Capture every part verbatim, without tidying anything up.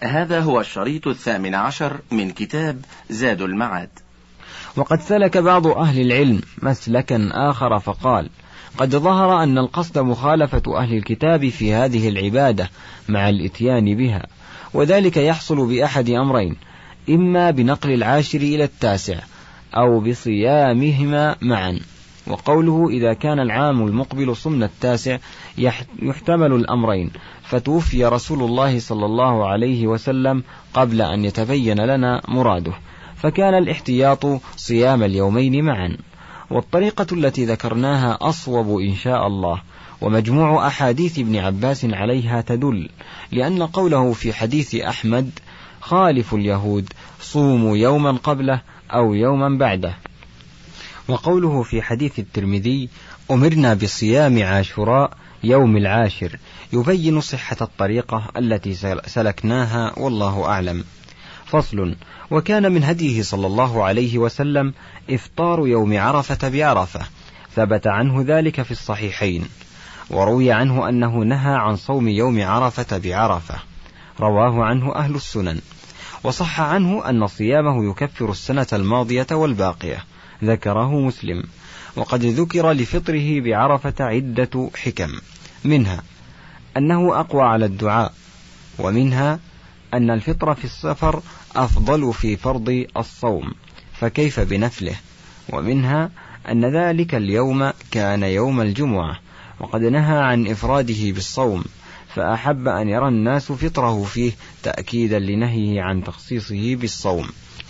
هذا هو الشريط الثامن عشر من كتاب زاد المعاد. وقد سلك بعض أهل العلم مسلكا آخر فقال: قد ظهر أن القصد مخالفة أهل الكتاب في هذه العبادة مع الإتيان بها، وذلك يحصل بأحد أمرين: إما بنقل العاشر إلى التاسع أو بصيامهما معا. وقوله إذا كان العام المقبل صمن التاسع يحتمل الأمرين، فتوفي رسول الله صلى الله عليه وسلم قبل أن يتبين لنا مراده، فكان الاحتياط صيام اليومين معا. والطريقة التي ذكرناها أصوب إن شاء الله، ومجموع أحاديث ابن عباس عليها تدل، لأن قوله في حديث أحمد: خالف اليهود صوموا يوما قبله أو يوما بعده، وقوله في حديث الترمذي: أمرنا بصيام عاشوراء يوم العاشر، يبين صحة الطريقة التي سلكناها، والله أعلم. فصل. وكان من هديه صلى الله عليه وسلم إفطار يوم عرفة بعرفة، ثبت عنه ذلك في الصحيحين، وروي عنه أنه نهى عن صوم يوم عرفة بعرفة، رواه عنه أهل السنن. وصح عنه أن صيامه يكفر السنة الماضية والباقية، ذكره مسلم. وقد ذكر لفطره بعرفة عدة حكم، منها أنه أقوى على الدعاء، ومنها أن الفطر في السفر أفضل في فرض الصوم، فكيف بنفله، ومنها أن ذلك اليوم كان يوم الجمعة، وقد نهى عن إفراده بالصوم، فأحب أن يرى الناس فطره فيه تأكيدا لنهيه عن تخصيصه بالصوم.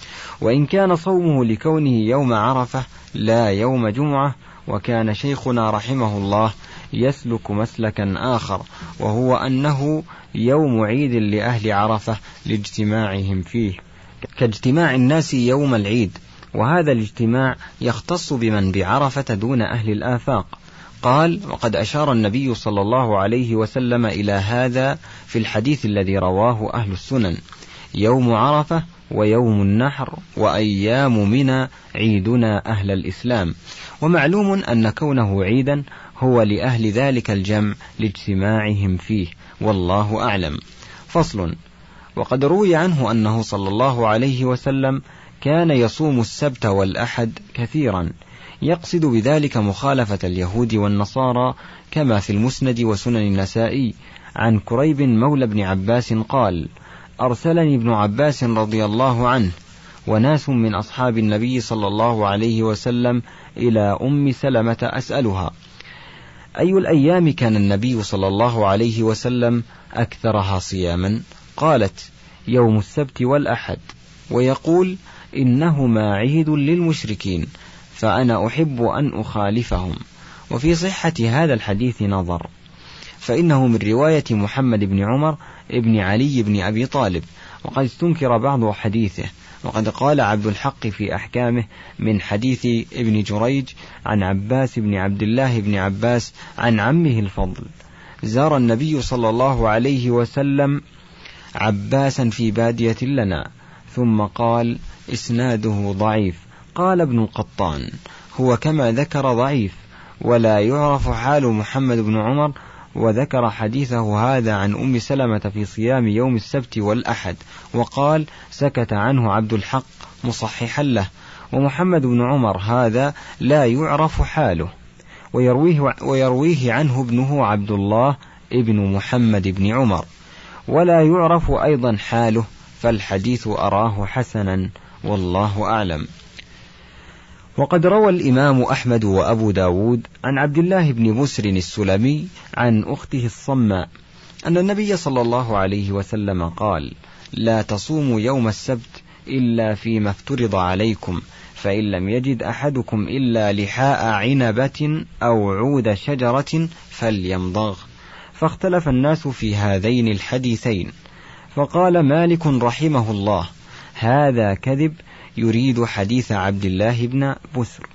وإن كان صومه لكونه يوم عرفة لا يوم جمعة. وكان شيخنا رحمه الله يسلك مسلكا آخر، وهو أنه يوم عيد لأهل عرفة لاجتماعهم فيه، كاجتماع الناس يوم العيد، وهذا الاجتماع يختص بمن بعرفة دون أهل الآفاق. قال: وقد أشار النبي صلى الله عليه وسلم إلى هذا في الحديث الذي رواه أهل السنن: يوم عرفة ويوم النحر وأيام منى عيدنا أهل الإسلام. ومعلوم أن كونه عيدا هو لأهل ذلك الجمع لاجتماعهم فيه، والله أعلم. فصل. وقد روي عنه أنه صلى الله عليه وسلم كان يصوم السبت والأحد كثيرا، يقصد بذلك مخالفة اليهود والنصارى، كما في المسند وسنن النسائي عن كريب مولى ابن عباس قال: أرسلني ابن عباس رضي الله عنه وناس من أصحاب النبي صلى الله عليه وسلم إلى أم سلمة أسألها: أي الأيام كان النبي صلى الله عليه وسلم أكثرها صياما؟ قالت: يوم السبت والأحد، ويقول: إنهما عيد للمشركين، فأنا أحب أن أخالفهم. وفي صحة هذا الحديث نظر، فإنه من رواية محمد بن عمر ابن علي بن أبي طالب، وقد استنكر بعض حديثه. وقد قال عبد الحق في أحكامه من حديث ابن جريج عن عباس بن عبد الله بن عباس عن عمه الفضل: زار النبي صلى الله عليه وسلم عباسا في بادية لنا، ثم قال: إسناده ضعيف. قال ابن القطان: هو كما ذكر ضعيف، ولا يعرف حال محمد بن عمر. وذكر حديثه هذا عن أم سلمة في صيام يوم السبت والأحد، وقال: سكت عنه عبد الحق مصححا له. ومحمد بن عمر هذا لا يعرف حاله، ويرويه, ويرويه عنه ابنه عبد الله ابن محمد بن عمر، ولا يعرف أيضا حاله، فالحديث أراه حسنا، والله أعلم. وقد روى الإمام أحمد وأبو داود عن عبد الله بن بسر السلمي عن أخته الصماء أن النبي صلى الله عليه وسلم قال: لا تصوموا يوم السبت إلا فيما افترض عليكم، فإن لم يجد أحدكم إلا لحاء عنبة أو عود شجرة فليمضغ. فاختلف الناس في هذين الحديثين، فقال مالك رحمه الله: هذا كذب، يريد حديث عبد الله بن بسر،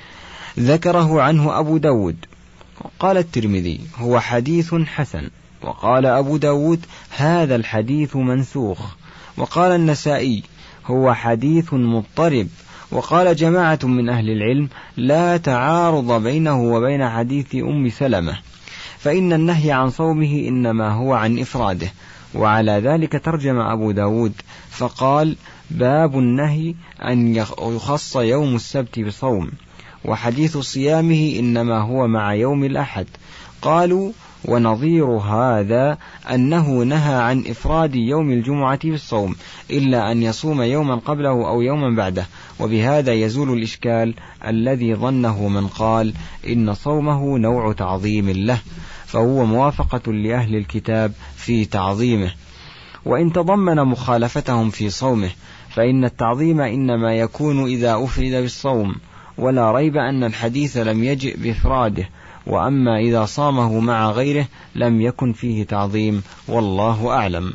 ذكره عنه أبو داود. قال الترمذي: هو حديث حسن. وقال أبو داود: هذا الحديث منسوخ. وقال النسائي: هو حديث مضطرب. وقال جماعة من أهل العلم: لا تعارض بينه وبين حديث أم سلمة، فإن النهي عن صومه إنما هو عن إفراده، وعلى ذلك ترجم أبو داود فقال: باب النهي أن يخص يوم السبت بصوم، وحديث صيامه إنما هو مع يوم الأحد. قالوا: ونظير هذا أنه نهى عن إفراد يوم الجمعة بالصوم إلا أن يصوم يوما قبله أو يوما بعده، وبهذا يزول الإشكال الذي ظنه من قال إن صومه نوع تعظيم له، فهو موافقة لأهل الكتاب في تعظيمه، وإن تضمن مخالفتهم في صومه فإن التعظيم إنما يكون إذا أفرد بالصوم، ولا ريب أن الحديث لم يجئ بإفراده، وأما إذا صامه مع غيره لم يكن فيه تعظيم، والله أعلم.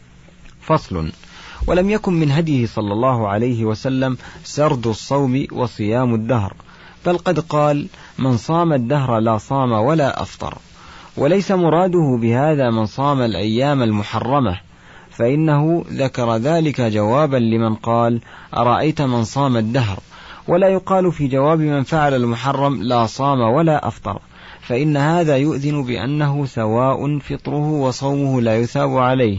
فصل. ولم يكن من هديه صلى الله عليه وسلم سرد الصوم وصيام الدهر، بل قد قال: من صام الدهر لا صام ولا أفطر. وليس مراده بهذا من صام الأيام المحرمة، فإنه ذكر ذلك جوابا لمن قال: أرأيت من صام الدهر، ولا يقال في جواب من فعل المحرم لا صام ولا أفطر، فإن هذا يؤذن بأنه سواء فطره وصومه لا يثاب عليه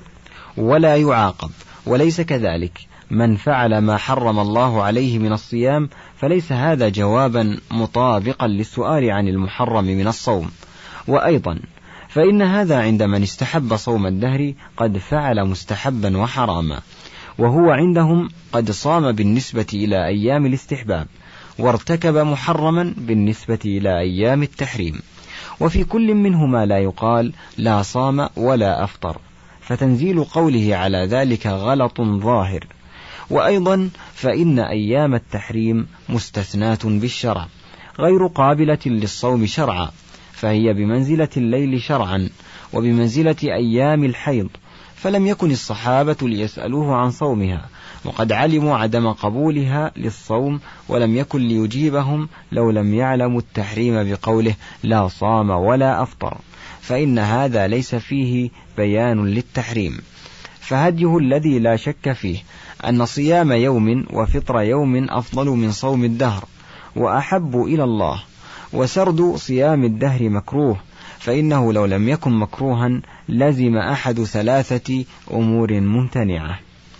ولا يعاقب. وليس كذلك من فعل ما حرم الله عليه من الصيام، فليس هذا جوابا مطابقا للسؤال عن المحرم من الصوم. وأيضا فإن هذا عند من استحب صوم الدهر قد فعل مستحبا وحراما، وهو عندهم قد صام بالنسبة إلى أيام الاستحباب، وارتكب محرما بالنسبة إلى أيام التحريم، وفي كل منهما لا يقال لا صام ولا أفطر، فتنزيل قوله على ذلك غلط ظاهر. وأيضا فإن أيام التحريم مستثناة بالشرع غير قابلة للصوم شرعا، فهي بمنزلة الليل شرعا وبمنزلة أيام الحيض، فلم يكن الصحابة ليسألوه عن صومها، وقد علموا عدم قبولها للصوم، ولم يكن ليجيبهم لو لم يعلموا التحريم بقوله لا صام ولا أفطر، فإن هذا ليس فيه بيان للتحريم. فهديه الذي لا شك فيه أن صيام يوم وفطر يوم أفضل من صوم الدهر وأحب إلى الله، وسرد صيام الدهر مكروه، فإنه لو لم يكن مكروها لزم أحد ثلاثة أمور ممتنعة: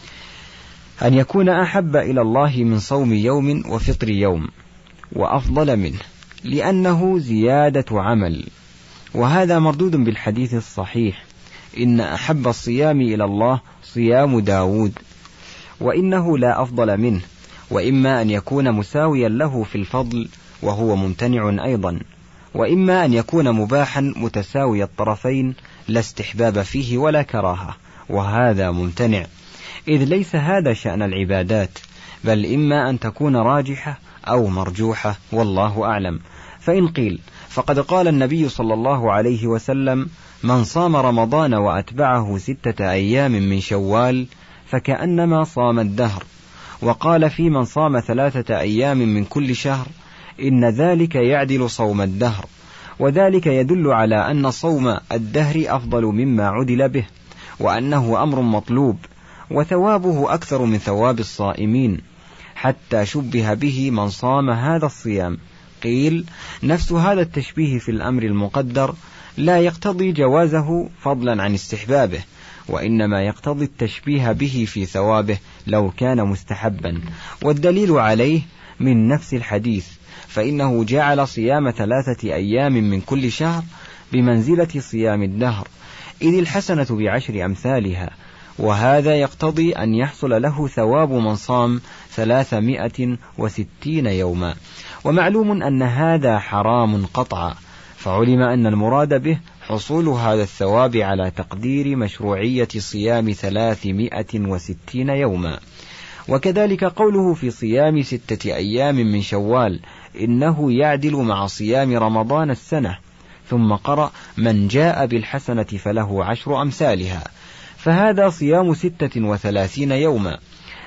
أن يكون أحب إلى الله من صوم يوم وفطر يوم، وأفضل منه لأنه زيادة عمل، وهذا مردود بالحديث الصحيح: إن أحب الصيام إلى الله صيام داود، وإنه لا أفضل منه، وإما أن يكون مساويا له في الفضل وهو ممتنع أيضا، وإما أن يكون مباحا متساوي الطرفين لا استحباب فيه ولا كراهة، وهذا ممتنع، إذ ليس هذا شأن العبادات، بل إما أن تكون راجحة أو مرجوحة، والله أعلم. فإن قيل فقد قال النبي صلى الله عليه وسلم: من صام رمضان وأتبعه ستة أيام من شوال فكأنما صام الدهر، وقال في من صام ثلاثة أيام من كل شهر إن ذلك يعدل صوم الدهر، وذلك يدل على أن صوم الدهر أفضل مما عدل به، وأنه أمر مطلوب، وثوابه أكثر من ثواب الصائمين، حتى شبه به من صام هذا الصيام. قيل: نفس هذا التشبيه في الأمر المقدر لا يقتضي جوازه فضلا عن استحبابه، وإنما يقتضي التشبيه به في ثوابه لو كان مستحبا، والدليل عليه من نفس الحديث، فإنه جعل صيام ثلاثة أيام من كل شهر بمنزلة صيام الدهر، إذ الحسنة بعشر أمثالها، وهذا يقتضي أن يحصل له ثواب من صام ثلاثمائة وستين يوما. ومعلوم أن هذا حرام قطعا، فعلم أن المراد به حصول هذا الثواب على تقدير مشروعية صيام ثلاثمائة وستين يوما. وكذلك قوله في صيام ستة أيام من شوال إنه يعدل مع صيام رمضان السنة، ثم قرأ: من جاء بالحسنة فله عشر أمثالها، فهذا صيام ستة وثلاثين يوما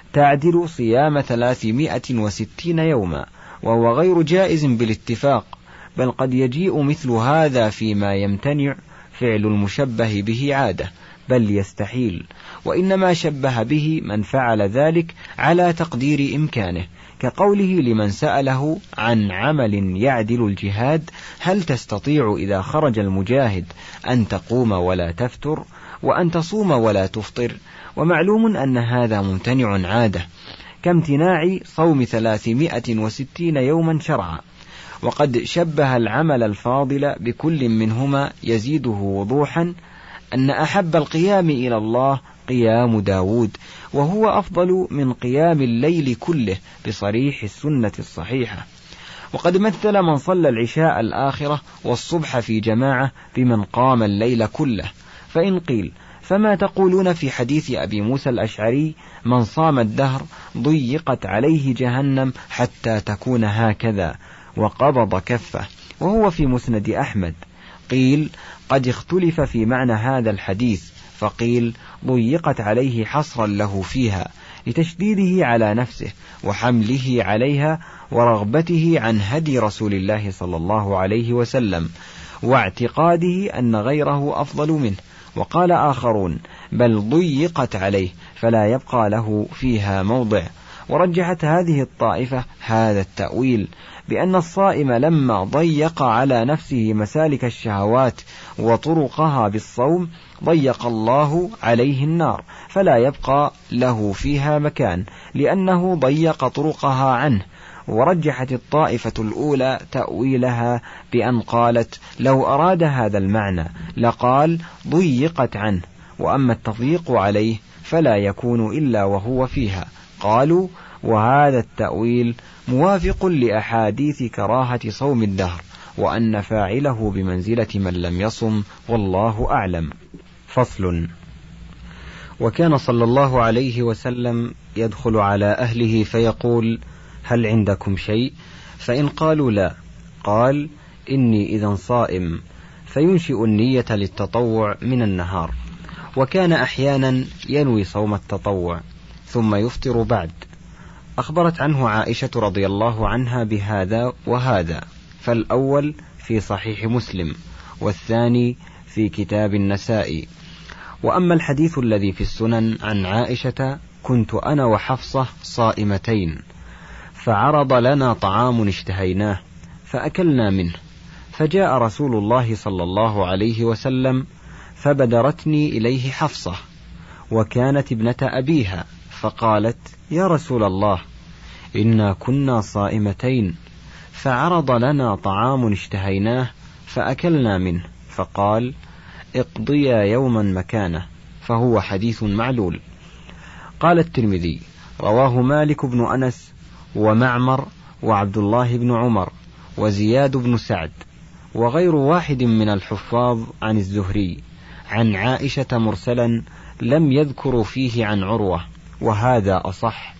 تعدل صيام ثلاثمائة وستين يوما، وهو غير جائز بالاتفاق، بل قد يجيء مثل هذا فيما يمتنع فعل المشبه به عادة، بل يستحيل، وإنما شبه به من فعل ذلك على تقدير إمكانه، كقوله لمن سأله عن عمل يعدل الجهاد: هل تستطيع إذا خرج المجاهد أن تقوم ولا تفتر؟ وأن تصوم ولا تفطر، ومعلوم أن هذا ممتنع عادة كامتناع صوم ثلاثمائة وستين يوما شرعا. وقد شبه العمل الفاضل بكل منهما يزيده وضوحا أن أحب القيام إلى الله قيام داود، وهو أفضل من قيام الليل كله بصريح السنة الصحيحة. وقد مثل من صلى العشاء الآخرة والصبح في جماعة بمن قام الليل كله. فإن قيل فما تقولون في حديث أبي موسى الأشعري من صام الدهر ضيقت عليه جهنم حتى تكون هكذا وقبض كفه، وهو في مسند أحمد؟ قيل قد اختلف في معنى هذا الحديث، فقيل ضيقت عليه حصرا له فيها لتشديده على نفسه وحمله عليها ورغبته عن هدي رسول الله صلى الله عليه وسلم واعتقاده أن غيره أفضل منه. وقال آخرون بل ضيقت عليه فلا يبقى له فيها موضع. ورجحت هذه الطائفة هذا التأويل بأن الصائم لما ضيق على نفسه مسالك الشهوات وطرقها بالصوم ضيق الله عليه النار فلا يبقى له فيها مكان لأنه ضيق طرقها عنه. ورجحت الطائفة الأولى تأويلها بأن قالت لو أراد هذا المعنى لقال ضيقت عنه، وأما التضييق عليه فلا يكون إلا وهو فيها. قالوا وهذا التأويل موافق لأحاديث كراهة صوم الدهر، وأن فاعله بمنزلة من لم يصم، والله أعلم. فصل. وكان صلى الله عليه وسلم يدخل على أهله فيقول هل عندكم شيء؟ فإن قالوا لا قال إني إذا صائم، فينشئ النية للتطوع من النهار. وكان أحيانا ينوي صوم التطوع ثم يفطر بعد. أخبرت عنه عائشة رضي الله عنها بهذا وهذا، فالأول في صحيح مسلم والثاني في كتاب النسائي. وأما الحديث الذي في السنن عن عائشة كنت أنا وحفصة صائمتين فعرض لنا طعام اشتهيناه فأكلنا منه، فجاء رسول الله صلى الله عليه وسلم فبدرتني إليه حفصة وكانت ابنة أبيها، فقالت يا رسول الله إنا كنا صائمتين فعرض لنا طعام اشتهيناه فأكلنا منه، فقال اقضيا يوما مكانه، فهو حديث معلول. قال الترمذي رواه مالك بن أنس ومعمر وعبد الله بن عمر وزياد بن سعد وغير واحد من الحفاظ عن الزهري عن عائشة مرسلا لم يذكروا فيه عن عروة، وهذا أصح.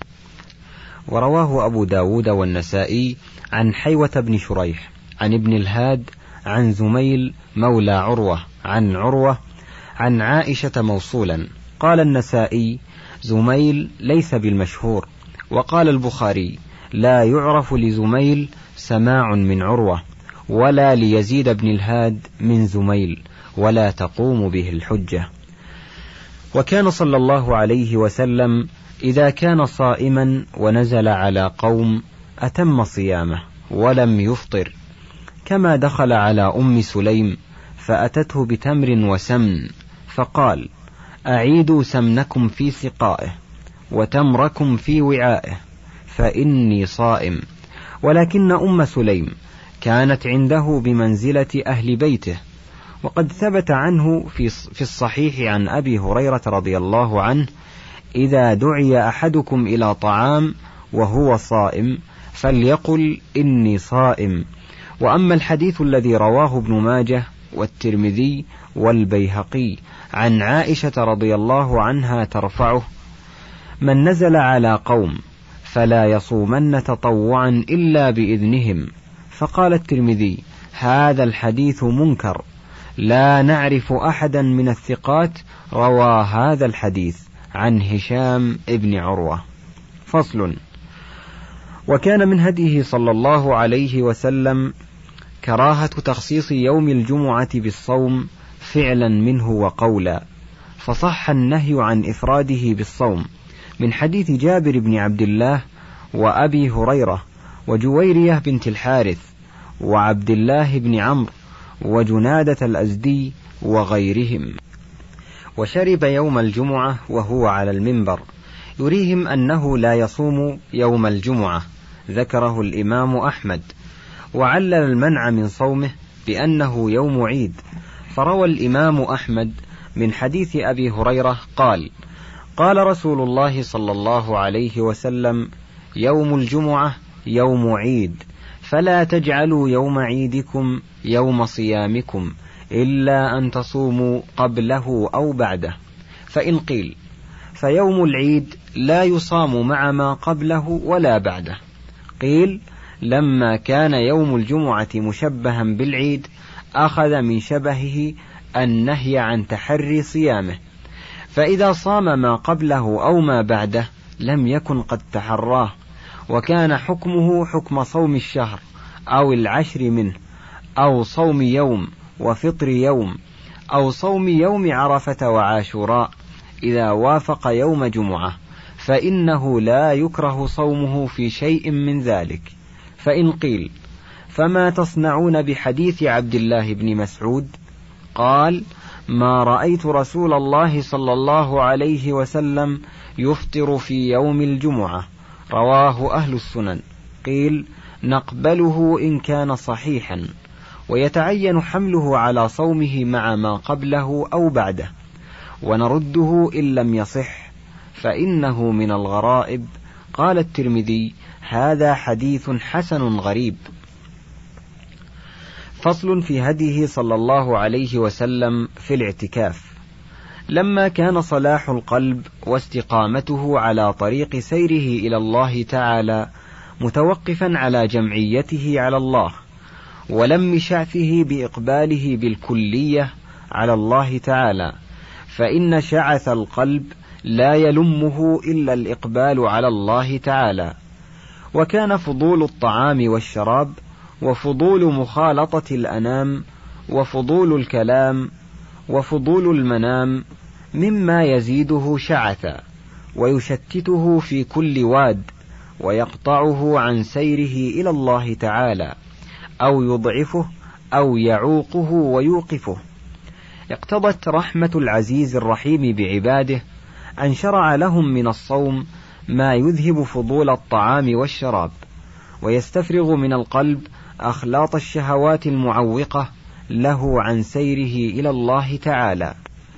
ورواه أبو داود والنسائي عن حيوة بن شريح عن ابن الهاد عن زميل مولى عروة عن عروة عن عائشة موصولا. قال النسائي زميل ليس بالمشهور. وقال البخاري لا يعرف لزميل سماع من عروة ولا ليزيد بن الهاد من زميل، ولا تقوم به الحجة. وكان صلى الله عليه وسلم إذا كان صائما ونزل على قوم أتم صيامه ولم يفطر، كما دخل على أم سليم فأتته بتمر وسمن فقال أعيدوا سمنكم في سقائه وتمركم في وعائه فإني صائم. ولكن أم سليم كانت عنده بمنزلة أهل بيته. وقد ثبت عنه في الصحيح عن أبي هريرة رضي الله عنه إذا دعي أحدكم إلى طعام وهو صائم فليقل إني صائم. وأما الحديث الذي رواه ابن ماجه والترمذي والبيهقي عن عائشة رضي الله عنها ترفعه من نزل على قوم فلا يصومن تطوعا إلا بإذنهم، فقال الترمذي هذا الحديث منكر لا نعرف أحدا من الثقات روى هذا الحديث عن هشام ابن عروة. فصل. وكان من هديه صلى الله عليه وسلم كراهة تخصيص يوم الجمعة بالصوم فعلا منه وقولا، فصح النهي عن إفراده بالصوم من حديث جابر بن عبد الله وأبي هريرة وجويرية بنت الحارث وعبد الله بن عمرو وجنادة الأزدي وغيرهم. وشرب يوم الجمعة وهو على المنبر يريهم أنه لا يصوم يوم الجمعة، ذكره الإمام أحمد، وعلل المنع من صومه بأنه يوم عيد، فروى الإمام أحمد من حديث أبي هريرة قال: قال رسول الله صلى الله عليه وسلم: يوم الجمعة يوم عيد، فلا تجعلوا يوم عيدكم يوم صيامكم إلا أن تصوموا قبله أو بعده. فإن قيل: فيوم العيد لا يصام مع ما قبله ولا بعده، قيل: لما كان يوم الجمعة مشبها بالعيد أخذ من شبهه النهي عن تحري صيامه، فإذا صام ما قبله أو ما بعده لم يكن قد تحراه، وكان حكمه حكم صوم الشهر أو العشر منه، أو صوم يوم وفطر يوم، أو صوم يوم عرفة وعاشوراء إذا وافق يوم جمعة، فإنه لا يكره صومه في شيء من ذلك. فإن قيل: فما تصنعون بحديث عبد الله بن مسعود؟ قال: ما رأيت رسول الله صلى الله عليه وسلم يفطر في يوم الجمعة، رواه أهل السنن. قيل: نقبله إن كان صحيحا، ويتعين حمله على صومه مع ما قبله أو بعده، ونرده إن لم يصح فإنه من الغرائب. قال الترمذي: هذا حديث حسن غريب. فصل في هديه صلى الله عليه وسلم في الاعتكاف. لما كان صلاح القلب واستقامته على طريق سيره إلى الله تعالى متوقفا على جمعيته على الله، ولم شعثه بإقباله بالكلية على الله تعالى، فإن شعث القلب لا يلمه إلا الإقبال على الله تعالى. وكان فضول الطعام والشراب، وفضول مخالطة الأنام، وفضول الكلام، وفضول المنام مما يزيده شعثا ويشتته في كل واد، ويقطعه عن سيره إلى الله تعالى، أو يضعفه أو يعوقه ويوقفه. اقتضت رحمة العزيز الرحيم بعباده أن شرع لهم من الصوم ما يذهب فضول الطعام والشراب، ويستفرغ من القلب أخلاط الشهوات المعوقة له عن سيره إلى الله تعالى،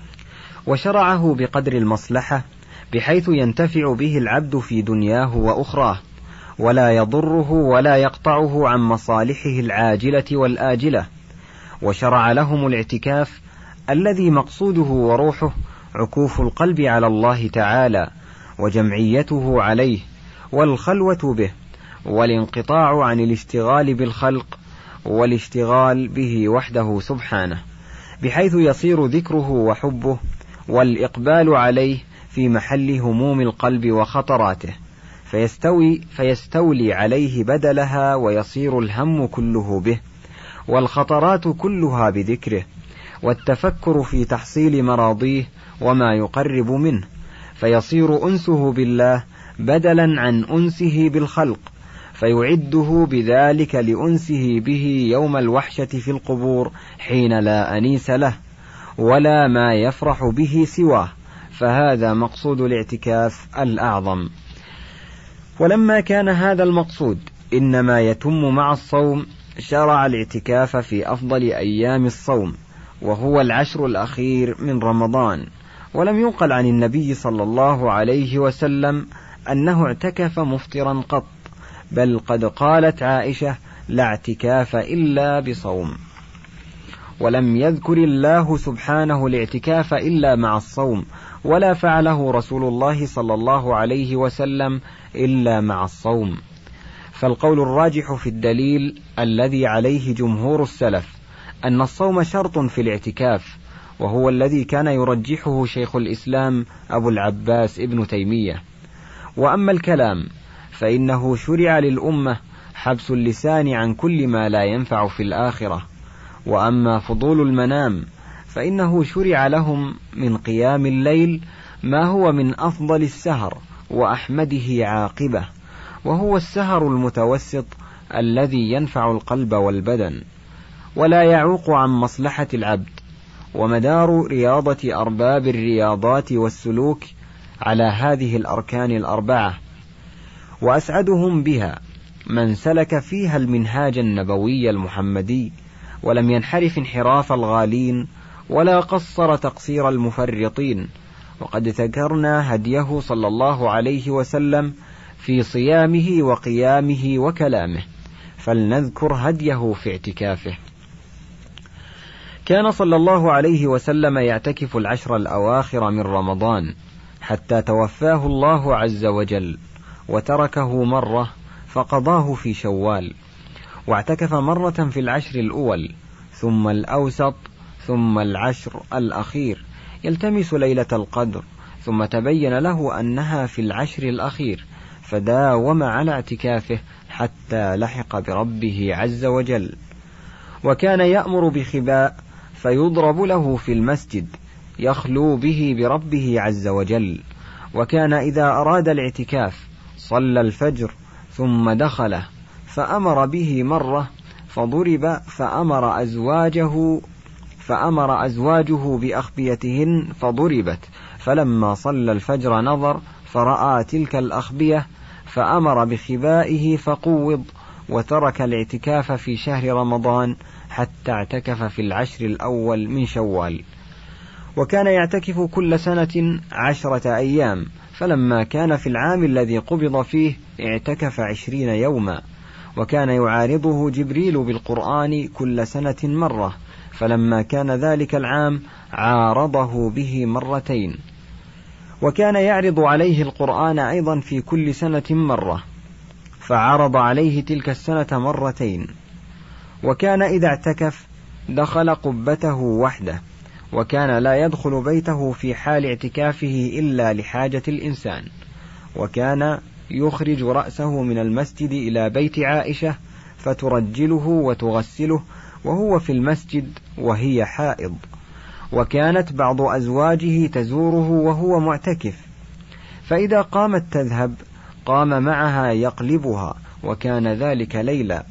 وشرعه بقدر المصلحة بحيث ينتفع به العبد في دنياه وأخراه، ولا يضره ولا يقطعه عن مصالحه العاجلة والآجلة. وشرع لهم الاعتكاف الذي مقصوده وروحه عكوف القلب على الله تعالى، وجمعيته عليه، والخلوة به، والانقطاع عن الاشتغال بالخلق والاشتغال به وحده سبحانه، بحيث يصير ذكره وحبه والإقبال عليه في محل هموم القلب وخطراته، فيستوي فيستولي عليه بدلها، ويصير الهم كله به، والخطرات كلها بذكره، والتفكر في تحصيل مراضيه وما يقرب منه، فيصير أنسه بالله بدلا عن أنسه بالخلق، فيعده بذلك لأنسه به يوم الوحشة في القبور حين لا أنيس له ولا ما يفرح به سواه، فهذا مقصود الاعتكاف الأعظم. ولما كان هذا المقصود إنما يتم مع الصوم، شرع الاعتكاف في أفضل أيام الصوم، وهو العشر الأخير من رمضان. ولم ينقل عن النبي صلى الله عليه وسلم أنه اعتكف مفطرا قط، بل قد قالت عائشة: لا اعتكاف إلا بصوم. ولم يذكر الله سبحانه الاعتكاف إلا مع الصوم، ولا فعله رسول الله صلى الله عليه وسلم إلا مع الصوم. فالقول الراجح في الدليل الذي عليه جمهور السلف أن الصوم شرط في الاعتكاف، وهو الذي كان يرجحه شيخ الإسلام أبو العباس ابن تيمية. وأما الكلام فإنه شرع للأمة حبس اللسان عن كل ما لا ينفع في الآخرة. وأما فضول المنام فإنه شرع لهم من قيام الليل ما هو من أفضل السهر وأحمده عاقبة، وهو السهر المتوسط الذي ينفع القلب والبدن ولا يعوق عن مصلحة العبد، ومدار رياضة أرباب الرياضات والسلوك على هذه الأركان الأربعة، وأسعدهم بها من سلك فيها المنهاج النبوي المحمدي ولم ينحرف انحراف الغالين ولا قصر تقصير المفرطين. وقد ذكرنا هديه صلى الله عليه وسلم في صيامه وقيامه وكلامه، فلنذكر هديه في اعتكافه. كان صلى الله عليه وسلم يعتكف العشر الأواخر من رمضان حتى توفاه الله عز وجل، وتركه مرة فقضاه في شوال، واعتكف مرة في العشر الأول ثم الأوسط ثم العشر الأخير يلتمس ليلة القدر، ثم تبين له أنها في العشر الأخير فداوم على اعتكافه حتى لحق بربه عز وجل. وكان يأمر بخباء فيضرب له في المسجد يخلو به بربه عز وجل. وكان إذا أراد الاعتكاف صلى الفجر ثم دخله فأمر به مرة فضرب، فأمر أزواجه فأمر أزواجه بأخبيتهن فضربت، فلما صلى الفجر نظر فرأى تلك الأخبية فأمر بخبائه فقوض، وترك الاعتكاف في شهر رمضان حتى اعتكف في العشر الأول من شوال. وكان يعتكف كل سنة عشرة أيام، فلما كان في العام الذي قبض فيه اعتكف عشرين يوما. وكان يعارضه جبريل بالقرآن كل سنة مرة، فلما كان ذلك العام عارضه به مرتين. وكان يعرض عليه القرآن أيضا في كل سنة مرة، فعرض عليه تلك السنة مرتين. وكان إذا اعتكف دخل قبته وحده، وكان لا يدخل بيته في حال اعتكافه إلا لحاجة الإنسان. وكان يخرج رأسه من المسجد إلى بيت عائشة فترجله وتغسله وهو في المسجد وهي حائض. وكانت بعض أزواجه تزوره وهو معتكف، فإذا قامت تذهب قام معها يقلبها، وكان ذلك ليلا.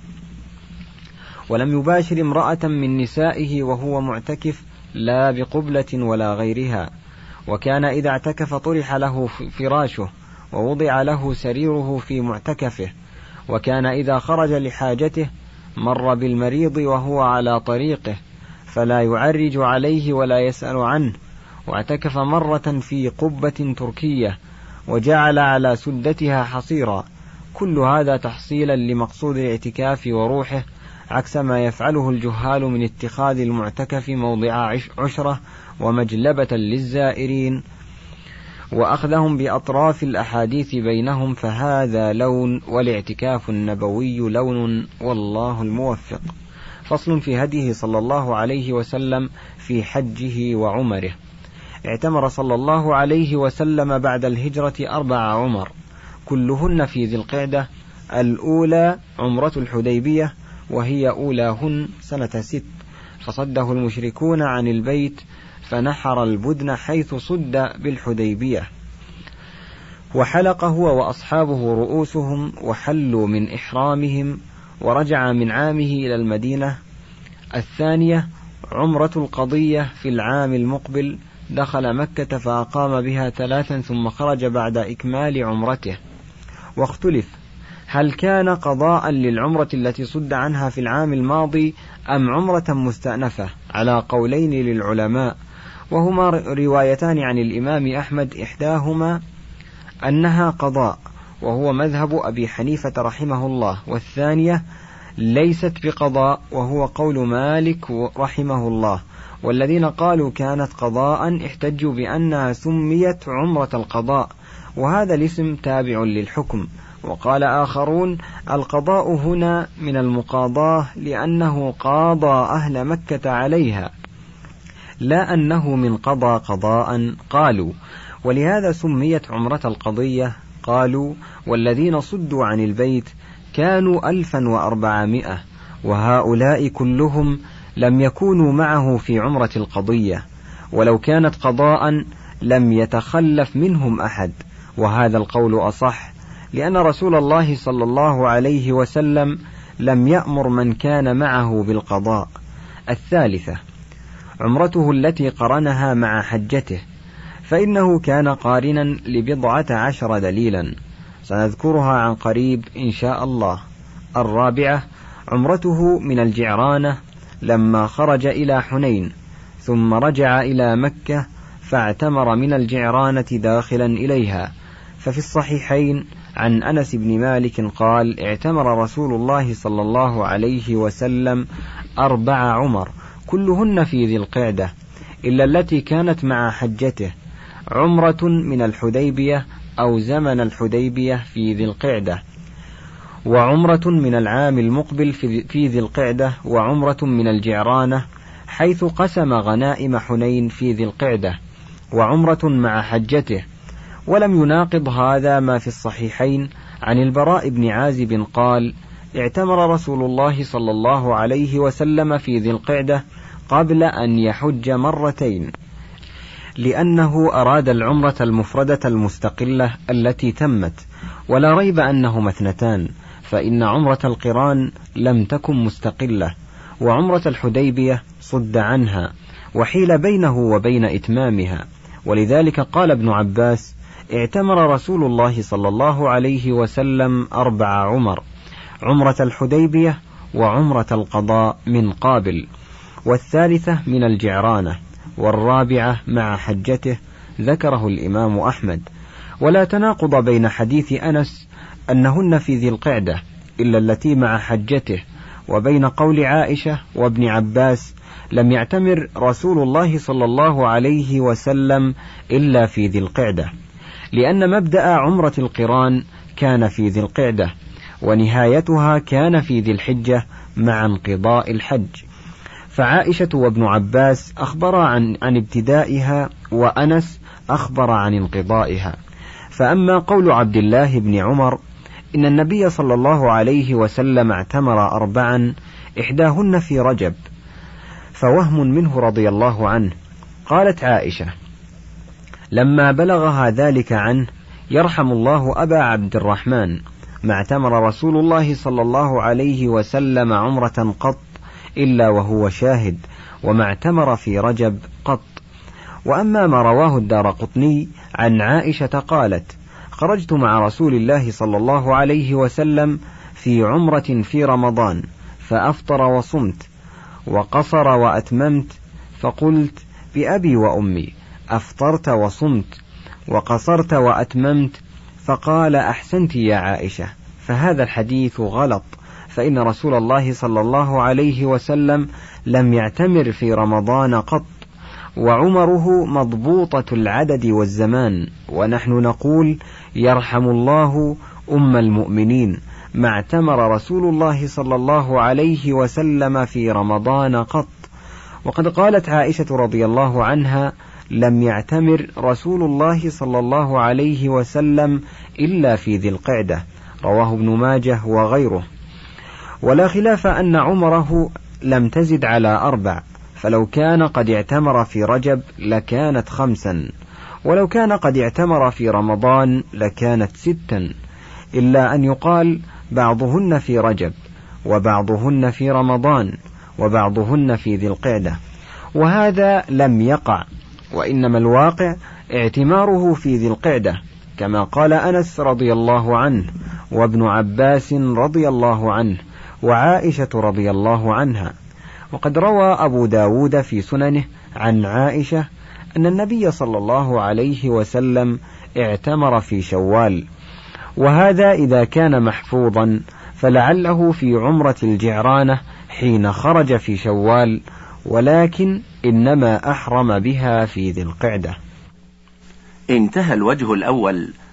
ولم يباشر امرأة من نسائه وهو معتكف لا بقبلة ولا غيرها. وكان إذا اعتكف طرح له فراشه ووضع له سريره في معتكفه. وكان إذا خرج لحاجته مر بالمريض وهو على طريقه فلا يعرج عليه ولا يسأل عنه. واعتكف مرة في قبة تركية وجعل على سدتها حصيرا. كل هذا تحصيلا لمقصود الاعتكاف وروحه، عكس ما يفعله الجهال من اتخاذ المعتكف موضع عشرة ومجلبة للزائرين وأخذهم بأطراف الأحاديث بينهم، فهذا لون والاعتكاف النبوي لون، والله الموفق. فصل في هديه صلى الله عليه وسلم في حجه وعمره. اعتمر صلى الله عليه وسلم بعد الهجرة أربع عمر كلهن في ذي القعدة. الأولى عمرة الحديبية وهي أولاهن سنة ست، فصده المشركون عن البيت فنحر البدن حيث صد بالحديبية، وحلق هو وأصحابه رؤوسهم وحلوا من إحرامهم، ورجع من عامه إلى المدينة. الثانية عمرة القضية في العام المقبل، دخل مكة فأقام بها ثلاثا ثم خرج بعد إكمال عمرته. واختلف هل كان قضاء للعمرة التي صد عنها في العام الماضي أم عمرة مستأنفة، على قولين للعلماء، وهما روايتان عن الإمام أحمد، إحداهما أنها قضاء وهو مذهب أبي حنيفة رحمه الله، والثانية ليست بقضاء وهو قول مالك رحمه الله. والذين قالوا كانت قضاء احتجوا بأنها سميت عمرة القضاء، وهذا الاسم تابع للحكم. وقال آخرون القضاء هنا من المقاضاة لأنه قاضى أهل مكة عليها، لا أنه من قضى قضاء. قالوا ولهذا سميت عمرة القضية. قالوا والذين صدوا عن البيت كانوا ألفا وأربعمائة، وهؤلاء كلهم لم يكونوا معه في عمرة القضية، ولو كانت قضاء لم يتخلف منهم أحد، وهذا القول أصح، لأن رسول الله صلى الله عليه وسلم لم يأمر من كان معه بالقضاء. الثالثة عمرته التي قرنها مع حجته، فإنه كان قارنا لبضعة عشر دليلا سنذكرها عن قريب إن شاء الله. الرابعة عمرته من الجعرانة لما خرج إلى حنين ثم رجع إلى مكة فاعتمر من الجعرانة داخلا إليها، ففي الصحيحين عن أنس بن مالك قال: اعتمر رسول الله صلى الله عليه وسلم أربع عمر كلهن في ذي القعدة إلا التي كانت مع حجته، عمرة من الحديبية أو زمن الحديبية في ذي القعدة، وعمرة من العام المقبل في ذي القعدة، وعمرة من الجعرانة حيث قسم غنائم حنين في ذي القعدة، وعمرة مع حجته. ولم يناقض هذا ما في الصحيحين عن البراء بن عازب قال: اعتمر رسول الله صلى الله عليه وسلم في ذي القعدة قبل أن يحج مرتين، لأنه أراد العمرة المفردة المستقلة التي تمت، ولا ريب أنهما اثنتان، فإن عمرة القران لم تكن مستقلة، وعمرة الحديبية صد عنها وحيل بينه وبين إتمامها. ولذلك قال ابن عباس: اعتمر رسول الله صلى الله عليه وسلم أربع عمر، عمرة الحديبية وعمرة القضاء من قابل، والثالثة من الجعرانة، والرابعة مع حجته، ذكره الإمام أحمد. ولا تناقض بين حديث أنس أنهن في ذي القعدة إلا التي مع حجته، وبين قول عائشة وابن عباس: لم يعتمر رسول الله صلى الله عليه وسلم إلا في ذي القعدة، لأن مبدأ عمرة القران كان في ذي القعدة، ونهايتها كان في ذي الحجة مع انقضاء الحج. فعائشة وابن عباس أخبرا عن, عن ابتدائها، وأنس أخبر عن انقضائها. فأما قول عبد الله بن عمر إن النبي صلى الله عليه وسلم اعتمر أربعا إحداهن في رجب فوهم منه رضي الله عنه. قالت عائشة: لما بلغها ذلك عنه: يرحم الله أبا عبد الرحمن، ما اعتمر رسول الله صلى الله عليه وسلم عمرة قط إلا وهو شاهد، وما اعتمر في رجب قط. وأما ما رواه الدارقطني عن عائشة قالت: خرجت مع رسول الله صلى الله عليه وسلم في عمرة في رمضان فأفطر وصمت وقصر وأتممت، فقلت: بأبي وأمي، أفطرت وصمت وقصرت وأتممت؟ فقال: أحسنت يا عائشة، فهذا الحديث غلط، فإن رسول الله صلى الله عليه وسلم لم يعتمر في رمضان قط، وعمره مضبوطة العدد والزمان، ونحن نقول: يرحم الله أم المؤمنين، ما اعتمر رسول الله صلى الله عليه وسلم في رمضان قط. وقد قالت عائشة رضي الله عنها: لم يعتمر رسول الله صلى الله عليه وسلم إلا في ذي القعدة، رواه ابن ماجه وغيره. ولا خلاف أن عمره لم تزد على أربع، فلو كان قد اعتمر في رجب لكانت خمسا، ولو كان قد اعتمر في رمضان لكانت ستا، إلا أن يقال بعضهن في رجب، وبعضهن في رمضان، وبعضهن في ذي القعدة، وهذا لم يقع، وإنما الواقع اعتماره في ذي القعدة، كما قال أنس رضي الله عنه، وابن عباس رضي الله عنه، وعائشة رضي الله عنها. وقد روى أبو داود في سننه عن عائشة أن النبي صلى الله عليه وسلم اعتمر في شوال، وهذا إذا كان محفوظا، فلعله في عمرة الجعرانة حين خرج في شوال، ولكن إنما أحرم بها في ذي القعدة. انتهى الوجه الأول.